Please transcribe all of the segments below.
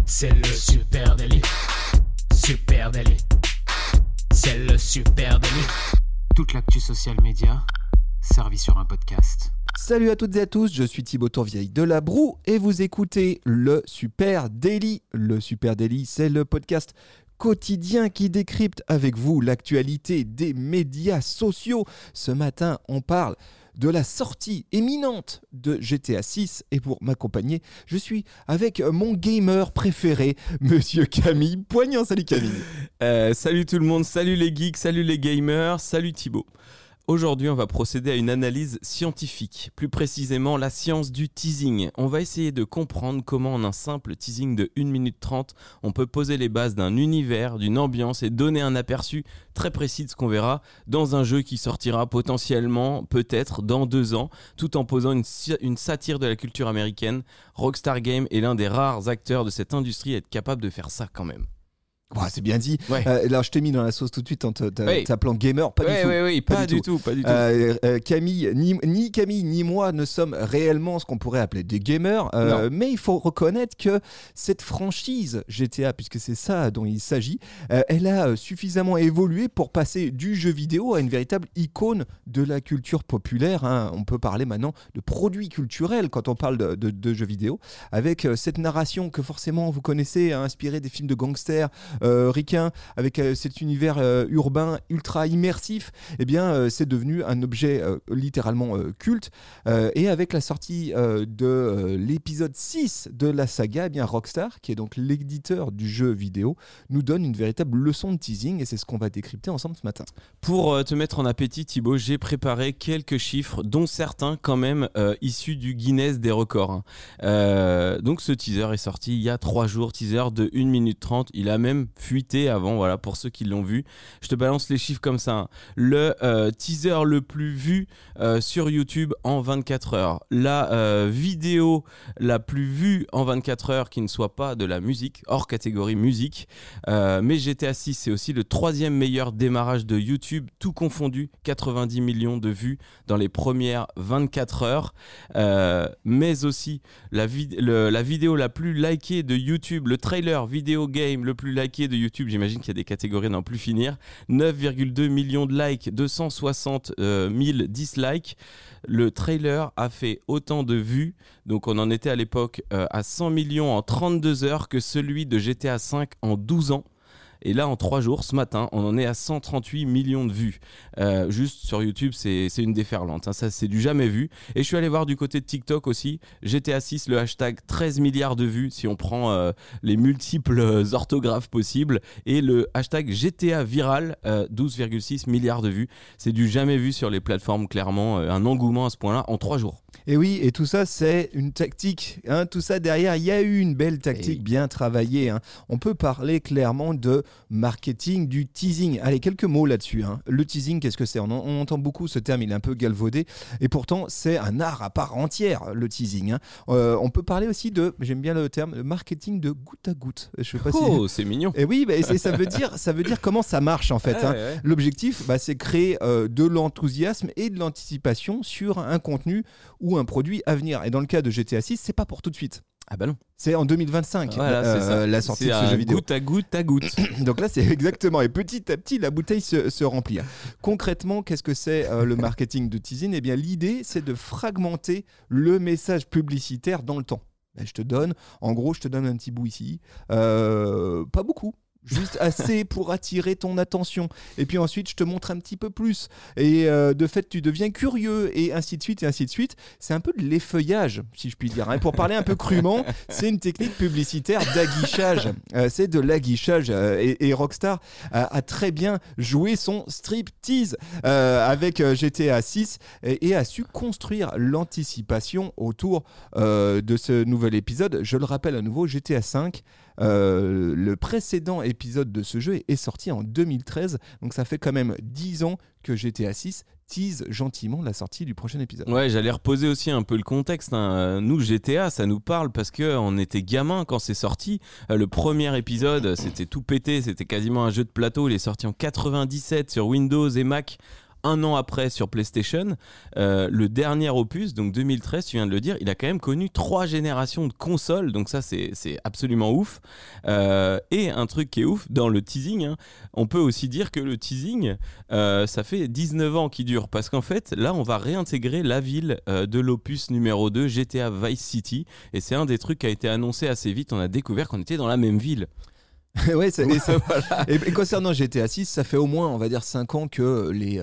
C'est le Super Daily. Super Daily. C'est le Super Daily. Toute l'actu social média servie sur un podcast. Salut à toutes et à tous, je suis Thibaut Tourvieille de La Broue et vous écoutez le Super Daily. Le Super Daily, c'est le podcast quotidien qui décrypte avec vous l'actualité des médias sociaux. Ce matin, on parle de la sortie imminente de GTA 6 et pour m'accompagner, je suis avec mon gamer préféré, Monsieur Camille Poignant. Salut Camille. Salut tout le monde, salut les geeks, salut les gamers, salut Thibaut. Aujourd'hui, on va procéder à une analyse scientifique, plus précisément la science du teasing. On va essayer de comprendre comment en un simple teasing de 1 minute 30, on peut poser les bases d'un univers, d'une ambiance et donner un aperçu très précis de ce qu'on verra dans un jeu qui sortira potentiellement, peut-être, dans 2 ans, tout en posant une satire de la culture américaine. Rockstar Games est l'un des rares acteurs de cette industrie à être capable de faire ça quand même. Oh, c'est bien dit. Ouais. Là, je t'ai mis dans la sauce tout de suite en t'appelant gamer. Pas du tout. Camille, ni Camille ni moi ne sommes réellement ce qu'on pourrait appeler des gamers. Mais il faut reconnaître que cette franchise GTA, puisque c'est ça dont il s'agit, elle a suffisamment évolué pour passer du jeu vidéo à une véritable icône de la culture populaire. On peut parler maintenant de produits culturels quand on parle de jeux vidéo, avec cette narration que forcément vous connaissez, inspirée des films de gangsters ricain, avec cet univers urbain ultra immersif. Eh bien, c'est devenu un objet littéralement culte. Et avec la sortie de l'épisode 6 de la saga, eh bien, Rockstar, qui est donc l'éditeur du jeu vidéo, nous donne une véritable leçon de teasing et c'est ce qu'on va décrypter ensemble ce matin. Pour te mettre en appétit, Thibaut, j'ai préparé quelques chiffres, dont certains quand même issus du Guinness des records. Donc ce teaser est sorti il y a 3 jours, teaser de 1 minute 30. Il a même fuité avant, voilà, pour ceux qui l'ont vu. Je te balance les chiffres comme ça. Le teaser le plus vu sur YouTube en 24 heures. La vidéo la plus vue en 24 heures qui ne soit pas de la musique, hors catégorie musique. Mais GTA 6, c'est aussi le 3e meilleur démarrage de YouTube, tout confondu. 90 millions de vues dans les premières 24 heures. Mais aussi la vidéo la plus likée de YouTube, le trailer vidéo game le plus liké de YouTube, j'imagine qu'il y a des catégories à n'en plus finir. 9,2 millions de likes, 260 000 dislikes. Le trailer a fait autant de vues, donc on en était à l'époque à 100 millions en 32 heures que celui de GTA 5 en 12 ans. Et là, en 3 jours, ce matin, on en est à 138 millions de vues. Juste sur YouTube, c'est une déferlante. Ça, c'est du jamais vu. Et je suis allé voir du côté de TikTok aussi. GTA 6, le hashtag 13 milliards de vues, si on prend les multiples orthographes possibles. Et le hashtag GTA viral, 12,6 milliards de vues. C'est du jamais vu sur les plateformes, clairement. Un engouement à ce point-là en 3 jours. Et oui, et tout ça, c'est une tactique. Tout ça derrière, il y a eu une belle tactique bien travaillée. On peut parler clairement de marketing du teasing. Allez, quelques mots là-dessus. Le teasing, qu'est-ce que c'est ? On entend beaucoup ce terme, il est un peu galvaudé. Et pourtant, c'est un art à part entière, le teasing. On peut parler aussi de, j'aime bien le terme, le marketing de goutte à goutte. Je sais pas c'est mignon. Et oui, ça veut dire comment ça marche en fait. Ouais. L'objectif, c'est créer de l'enthousiasme et de l'anticipation sur un contenu ou un produit à venir. Et dans le cas de GTA 6, c'est pas pour tout de suite. Ah bah non. C'est en 2025, voilà, c'est ça. la sortie de ce jeu vidéo. Goutte à goutte. Donc là, c'est exactement. Et petit à petit, la bouteille se remplit. Concrètement, qu'est-ce que c'est le marketing de teasing ? Eh bien, l'idée, c'est de fragmenter le message publicitaire dans le temps. Je te donne un petit bout ici. Pas beaucoup. Juste assez pour attirer ton attention. Et puis ensuite, je te montre un petit peu plus. Et de fait, tu deviens curieux et ainsi de suite, et ainsi de suite. C'est un peu de l'effeuillage, si je puis dire. Et pour parler un peu crûment, c'est une technique publicitaire d'aguichage. C'est de l'aguichage. Et Rockstar a très bien joué son striptease avec GTA 6 et a su construire l'anticipation autour de ce nouvel épisode. Je le rappelle à nouveau, GTA 5. Le précédent épisode de ce jeu est sorti en 2013, donc ça fait quand même 10 ans que GTA 6 tease gentiment la sortie du prochain épisode. Ouais, j'allais reposer aussi un peu le contexte. Nous, GTA, ça nous parle parce qu'on était gamins quand c'est sorti. Le premier épisode, c'était tout pété, c'était quasiment un jeu de plateau. Il est sorti en 97 sur Windows et Mac. un an après sur PlayStation. Le dernier opus, donc 2013, tu viens de le dire, il a quand même connu 3 générations de consoles, donc ça c'est absolument ouf. Et un truc qui est ouf, dans le teasing, hein, on peut aussi dire que le teasing, ça fait 19 ans qu'il dure, parce qu'en fait, là, on va réintégrer la ville de l'opus numéro 2, GTA Vice City, et c'est un des trucs qui a été annoncé assez vite, on a découvert qu'on était dans la même ville. Ouais, et concernant GTA 6, ça fait au moins, on va dire, 5 ans que les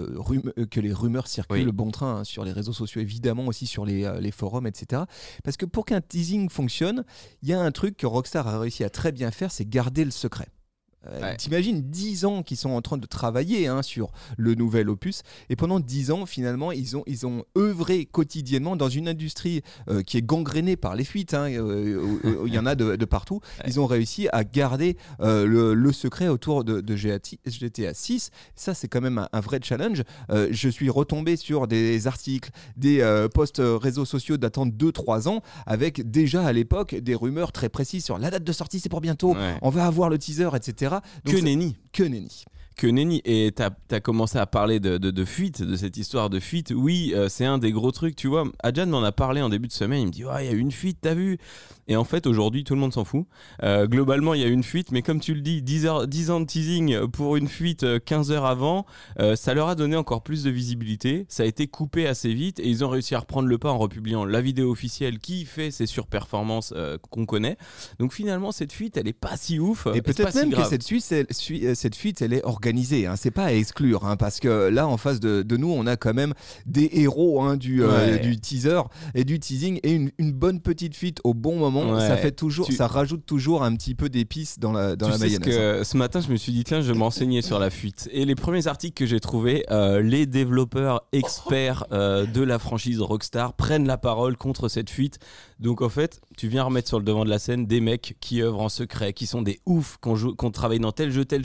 rumeurs circulent bon train, hein, sur les réseaux sociaux, évidemment, aussi sur les forums, etc. Parce que pour qu'un teasing fonctionne, il y a un truc que Rockstar a réussi à très bien faire, c'est garder le secret. T'imagines 10 ans qu'ils sont en train de travailler, hein, sur le nouvel opus, et pendant 10 ans finalement ils ont œuvré quotidiennement dans une industrie qui est gangrénée par les fuites, hein, il y en a de partout. Ils ont réussi à garder le secret autour de GTA 6. Ça c'est quand même un vrai challenge. Je suis retombé sur des articles, des posts réseaux sociaux datant de 2-3 ans, avec déjà à l'époque des rumeurs très précises sur la date de sortie, c'est pour bientôt, on va avoir le teaser, etc. Donc que nenni. Et t'as commencé à parler de fuite, de cette histoire de fuite. Oui, c'est un des gros trucs, tu vois. Adjan m'en a parlé en début de semaine, il me dit « Ouais, il y a eu une fuite, t'as vu ?» Et en fait, aujourd'hui, tout le monde s'en fout. Globalement, il y a eu une fuite, mais comme tu le dis, 10 ans de teasing pour une fuite 15 heures avant, ça leur a donné encore plus de visibilité. Ça a été coupé assez vite et ils ont réussi à reprendre le pas en republiant la vidéo officielle qui fait ses surperformances qu'on connaît. Donc finalement, cette fuite, elle est pas si ouf. Et peut-être même que cette fuite, elle est organisée, hein. C'est pas à exclure, hein, parce que là, en face de nous, on a quand même des héros, hein, du teaser et du teasing, et une bonne petite fuite au bon moment. Ça fait toujours, ça rajoute toujours un petit peu d'épices dans la mayonnaise. Ce matin, je me suis dit tiens, je vais m'enseigner sur la fuite. Et les premiers articles que j'ai trouvés, les développeurs experts de la franchise Rockstar prennent la parole contre cette fuite. Donc en fait, tu viens remettre sur le devant de la scène des mecs qui œuvrent en secret, qui sont des oufs, qu'on travaille dans tel jeu,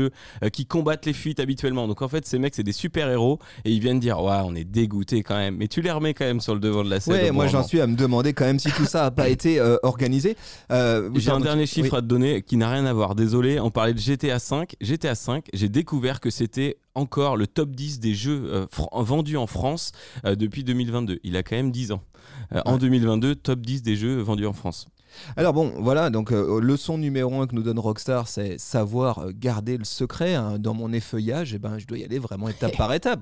qui combattent les fuites habituellement. Donc en fait, ces mecs, c'est des super héros et ils viennent dire ouais, on est dégoûtés quand même. Mais tu les remets quand même sur le devant de la scène. Ouais, moi j'en suis à me demander quand même si tout ça n'a pas été organisé. J'ai un dernier chiffre à te donner qui n'a rien à voir. Désolé, on parlait de GTA 5. GTA 5, j'ai découvert que c'était encore le top 10 des jeux vendus en France depuis 2022. Il a quand même 10 ans. En 2022, top 10 des jeux vendus en France. Alors bon, voilà, donc leçon numéro 1 que nous donne Rockstar, c'est savoir garder le secret, hein. Dans mon effeuillage, je dois y aller vraiment étape par étape,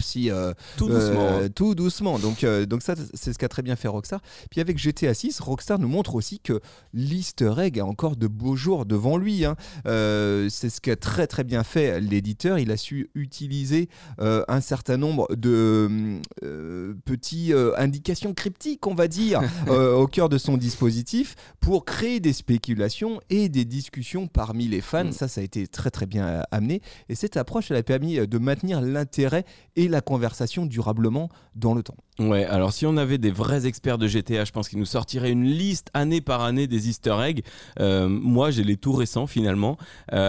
tout doucement. Donc ça, c'est ce qu'a très bien fait Rockstar. Puis avec GTA 6, Rockstar nous montre aussi que l'easter egg a encore de beaux jours devant lui, hein. C'est ce qu'a très très bien fait l'éditeur. Il a su utiliser un certain nombre de petites indications cryptiques, on va dire, au cœur de son dispositif, pour créer des spéculations et des discussions parmi les fans. Ça a été très très bien amené, et cette approche, elle a permis de maintenir l'intérêt et la conversation durablement dans le temps. Ouais, alors si on avait des vrais experts de GTA, je pense qu'ils nous sortiraient une liste année par année des easter eggs. Moi, j'ai les tout récents finalement.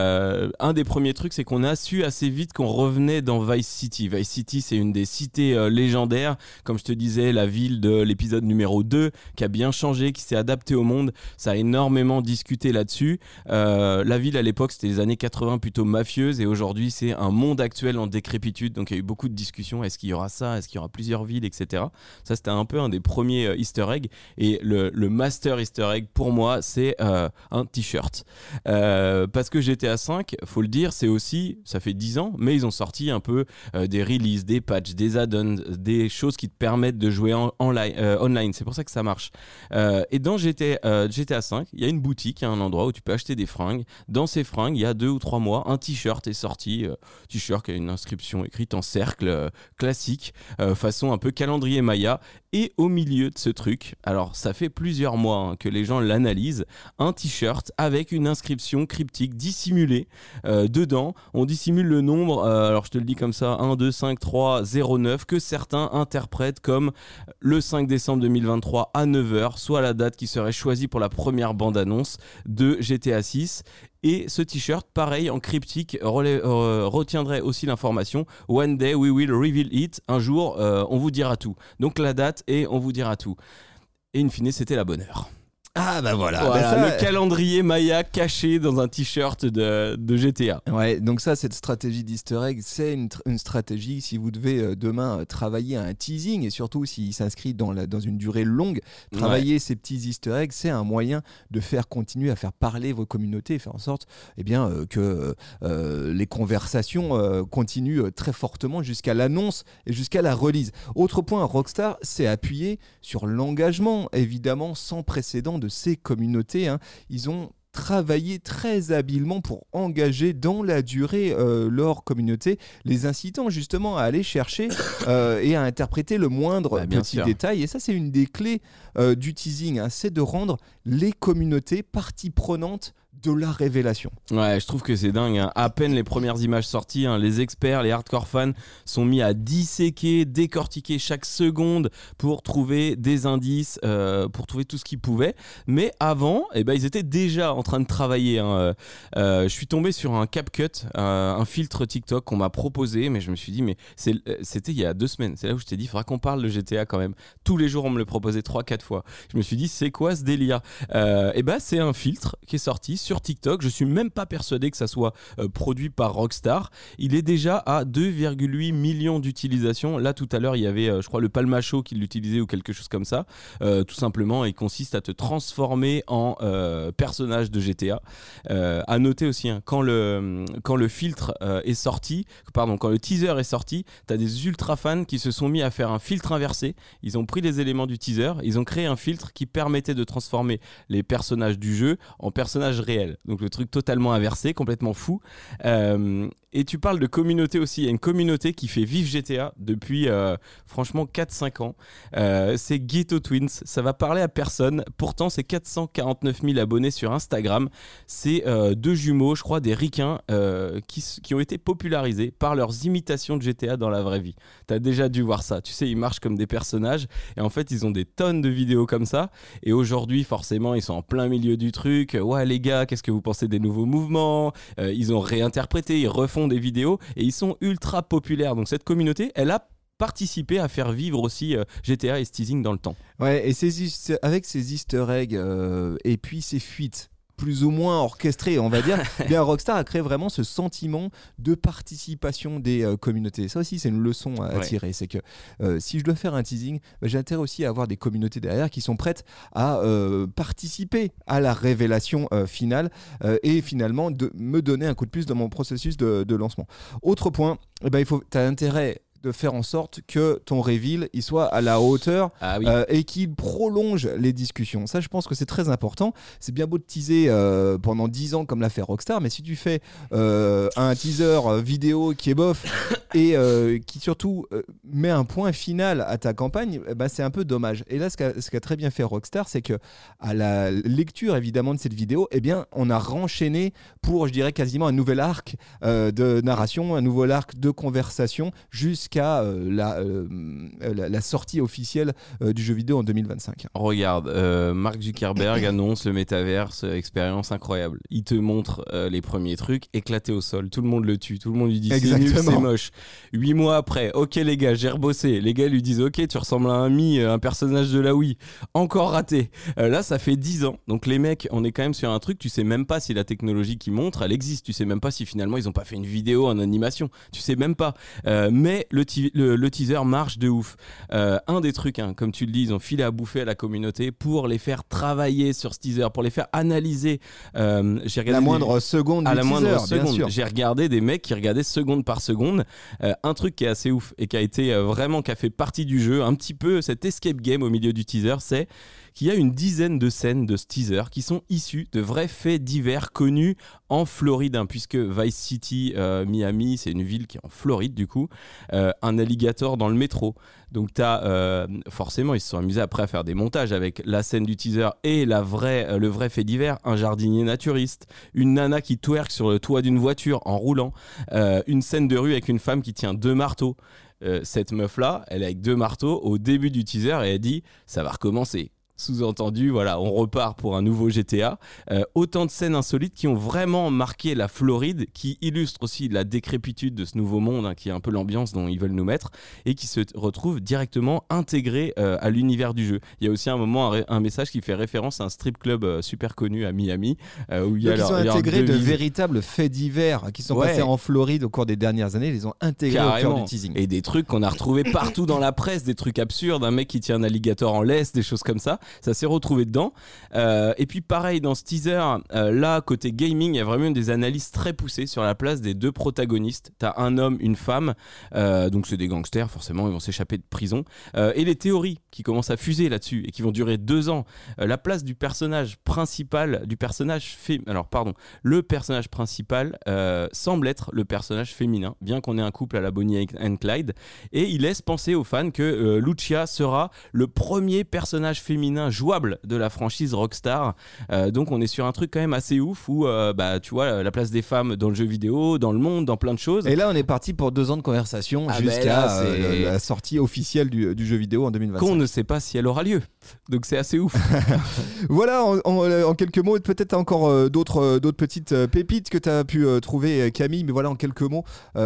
Un des premiers trucs, c'est qu'on a su assez vite qu'on revenait dans Vice City. Vice City, c'est une des cités légendaires. Comme je te disais, la ville de l'épisode numéro 2, qui a bien changé, qui s'est adaptée au monde. Ça a énormément discuté là-dessus. La ville, à l'époque, c'était les années 80, plutôt mafieuse, et aujourd'hui, c'est un monde actuel en décrépitude. Donc, il y a eu beaucoup de discussions. Est-ce qu'il y aura ça ? Est-ce qu'il y aura plusieurs villes, etc. Ça, c'était un peu un des premiers easter eggs. Et le master easter egg, pour moi, c'est un t-shirt. Parce que GTA 5, faut le dire, c'est aussi, ça fait 10 ans, mais ils ont sorti un peu des releases, des patchs, des add-ons, des choses qui te permettent de jouer online. C'est pour ça que ça marche. Et dans GTA 5, il y a une boutique, il y a un endroit où tu peux acheter des fringues. Dans ces fringues, il y a 2 ou 3 mois, un t-shirt est sorti. T-shirt qui a une inscription écrite en cercle, classique, façon un peu calendrier Maya. Et au milieu de ce truc, alors ça fait plusieurs mois que les gens l'analysent, un t-shirt avec une inscription cryptique dissimulée. Dedans, on dissimule le nombre, alors je te le dis comme ça, 1, 2, 5, 3, 0, 9, que certains interprètent comme le 5 décembre 2023 à 9h, soit la date qui serait choisie pour la première bande-annonce de GTA 6. Et ce t-shirt, pareil, en cryptique, retiendrait aussi l'information « One day we will reveal it ». Un jour, on vous dira tout. Donc la date et on vous dira tout. Et in fine, c'était la bonne heure. Ah bah voilà, le calendrier Maya caché dans un t-shirt de GTA. Ouais, donc ça, cette stratégie d'Easter egg, c'est une stratégie si vous devez demain travailler à un teasing et surtout s'il s'inscrit dans une durée longue, travailler ces petits Easter eggs, c'est un moyen de faire continuer à faire parler vos communautés et faire en sorte que les conversations continuent très fortement jusqu'à l'annonce et jusqu'à la release. Autre point, Rockstar s'est appuyé sur l'engagement évidemment sans précédent de ces communautés. Ils ont travaillé très habilement pour engager dans la durée leur communauté, les incitant justement à aller chercher et à interpréter le moindre petit détail. Et ça, c'est une des clés du teasing, c'est de rendre les communautés partie prenante de la révélation. Ouais, je trouve que c'est dingue. À peine les premières images sorties, les experts, les hardcore fans sont mis à disséquer, décortiquer chaque seconde pour trouver des indices, pour trouver tout ce qu'ils pouvaient. Mais avant, ils étaient déjà en train de travailler. Je suis tombé sur un CapCut, un filtre TikTok qu'on m'a proposé, mais je me suis dit, mais c'était il y a 2 semaines. C'est là où je t'ai dit, il faudra qu'on parle de GTA quand même. Tous les jours, on me le proposait 3-4 fois. Je me suis dit, c'est quoi ce délire ? C'est un filtre qui est sorti sur TikTok. Je suis même pas persuadé que ça soit produit par Rockstar. Il est déjà à 2,8 millions d'utilisations. Là, tout à l'heure, il y avait, je crois, le Palmacho qui l'utilisait ou quelque chose comme ça. Tout simplement, il consiste à te transformer en personnage de GTA. À noter aussi, quand le filtre est sorti, quand le teaser est sorti, t'as des ultra fans qui se sont mis à faire un filtre inversé. Ils ont pris les éléments du teaser, ils ont créé un filtre qui permettait de transformer les personnages du jeu en personnages réels. Donc le truc totalement inversé, complètement fou. Et tu parles de communauté aussi. Il y a une communauté qui fait vivre GTA depuis franchement 4-5 ans. C'est Ghetto Twins. Ça va parler à personne. Pourtant, c'est 449 000 abonnés sur Instagram. C'est 2 jumeaux, je crois, des ricains qui ont été popularisés par leurs imitations de GTA dans la vraie vie. T'as déjà dû voir ça. Tu sais, ils marchent comme des personnages. Et en fait, ils ont des tonnes de vidéos comme ça. Et aujourd'hui, forcément, ils sont en plein milieu du truc. Ouais, les gars, qu'est-ce que vous pensez des nouveaux mouvements ? Ils ont réinterprété, ils refont des vidéos et ils sont ultra populaires. Donc cette communauté, elle a participé à faire vivre aussi GTA et ce teasing dans le temps. Ouais, et avec ces easter eggs et puis ces fuites plus ou moins orchestré, on va dire, bien Rockstar a créé vraiment ce sentiment de participation des communautés. Ça aussi, c'est une leçon à tirer. C'est que si je dois faire un teasing, j'ai intérêt aussi à avoir des communautés derrière qui sont prêtes à participer à la révélation finale et finalement de me donner un coup de plus dans mon processus de lancement. Autre point, tu as intérêt de faire en sorte que ton reveal il soit à la hauteur et qu'il prolonge les discussions. Ça, je pense que c'est très important. C'est bien beau de teaser pendant 10 ans comme l'a fait Rockstar, mais si tu fais un teaser vidéo qui est bof et qui surtout met un point final à ta campagne, c'est un peu dommage. Et là, ce qu'a très bien fait Rockstar, c'est que à la lecture évidemment de cette vidéo, on a renchaîné pour, je dirais, quasiment un nouvel arc de narration, un nouvel arc de conversation jusqu'à la sortie officielle du jeu vidéo en 2025. Regarde, Mark Zuckerberg annonce le métaverse, expérience incroyable. Il te montre les premiers trucs éclatés au sol. Tout le monde le tue, tout le monde lui dit c'est nul, c'est moche. 8 mois après, ok les gars, j'ai rebossé. Les gars lui disent ok, tu ressembles à un personnage de la Wii. Encore raté. Là, ça fait 10 ans. Donc les mecs, on est quand même sur un truc, tu sais même pas si la technologie qu'ils montrent, elle existe. Tu sais même pas si finalement ils ont pas fait une vidéo en animation. Tu sais même pas. Mais le teaser marche de ouf. Un des trucs, comme tu le dis, ils ont filé à bouffer à la communauté pour les faire travailler sur ce teaser, pour les faire analyser. J'ai regardé la moindre seconde du teaser, bien sûr. J'ai regardé des mecs qui regardaient seconde par seconde. Un truc qui est assez ouf et qui a fait partie du jeu, un petit peu cet escape game au milieu du teaser, c'est qu'il y a une dizaine de scènes de ce teaser qui sont issues de vrais faits divers connus en Floride, puisque Vice City, Miami, c'est une ville qui est en Floride du coup, un alligator dans le métro. Donc forcément, ils se sont amusés après à faire des montages avec la scène du teaser et le vrai fait divers, un jardinier naturiste, une nana qui twerk sur le toit d'une voiture en roulant, une scène de rue avec une femme qui tient 2 marteaux. Cette meuf-là, elle est avec 2 marteaux au début du teaser et elle dit « ça va recommencer ». Sous-entendu, voilà, on repart pour un nouveau GTA. Autant de scènes insolites qui ont vraiment marqué la Floride, qui illustrent aussi la décrépitude de ce nouveau monde, qui est un peu l'ambiance dont ils veulent nous mettre, et qui se retrouve directement intégré à l'univers du jeu. Il y a aussi un moment un message qui fait référence à un strip club super connu à Miami, où il y a ils ont intégré de véritables faits divers qui sont passés en Floride au cours des dernières années. Ils les ont intégrés au cœur du teasing. Et des trucs qu'on a retrouvés partout dans la presse, des trucs absurdes, un mec qui tient un alligator en laisse, des choses comme ça. Ça s'est retrouvé dedans. Et puis pareil, dans ce teaser, là, côté gaming, il y a vraiment des analyses très poussées sur la place des deux protagonistes. T'as un homme, une femme, donc c'est des gangsters, forcément, ils vont s'échapper de prison. Et les théories qui commencent à fuser là-dessus et qui vont durer 2 ans. La place du personnage principal, le personnage principal semble être le personnage féminin, bien qu'on ait un couple à la Bonnie and Clyde. Et il laisse penser aux fans que Lucia sera le premier personnage féminin jouable de la franchise Rockstar. Donc on est sur un truc quand même assez ouf où tu vois la place des femmes dans le jeu vidéo, dans le monde, dans plein de choses. Et là on est parti pour 2 ans de conversation jusqu'à la sortie officielle du jeu vidéo en 2025. Qu'on ne sait pas si elle aura lieu. Donc c'est assez ouf. Voilà, en quelques mots, peut-être encore d'autres petites pépites que tu as pu trouver, Camille, mais voilà, en quelques mots.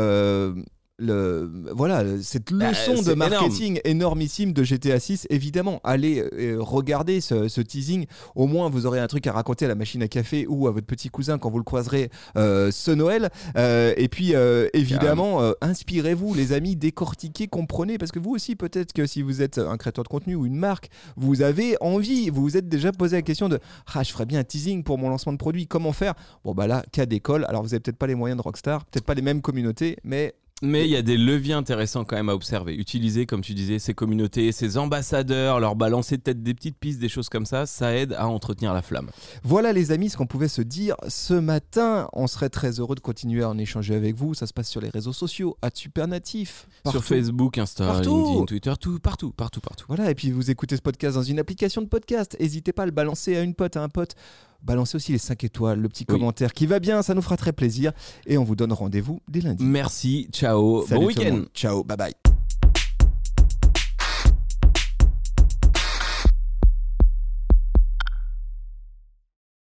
Cette leçon de marketing énormissime de GTA 6, évidemment, allez regarder ce teasing, au moins vous aurez un truc à raconter à la machine à café ou à votre petit cousin quand vous le croiserez ce Noël, et puis évidemment inspirez-vous les amis, décortiquez, comprenez, parce que vous aussi peut-être que si vous êtes un créateur de contenu ou une marque, vous avez envie, vous vous êtes déjà posé la question de je ferais bien un teasing pour mon lancement de produit, comment faire? Bon bah là, cas d'école, alors vous avez peut-être pas les moyens de Rockstar, peut-être pas les mêmes communautés, mais il y a des leviers intéressants quand même à observer. Utiliser, comme tu disais, ces communautés, ces ambassadeurs, leur balancer peut-être des petites pistes, des choses comme ça, ça aide à entretenir la flamme. Voilà les amis, ce qu'on pouvait se dire ce matin. On serait très heureux de continuer à en échanger avec vous. Ça se passe sur les réseaux sociaux, @supernatif. Sur Facebook, Insta, LinkedIn, Twitter, partout. Voilà, et puis vous écoutez ce podcast dans une application de podcast. N'hésitez pas à le balancer à une pote, à un pote. Balancez aussi les 5 étoiles, le petit commentaire qui va bien, ça nous fera très plaisir. Et on vous donne rendez-vous dès lundi. Merci, ciao, Salut bon week-end. Ciao, bye bye.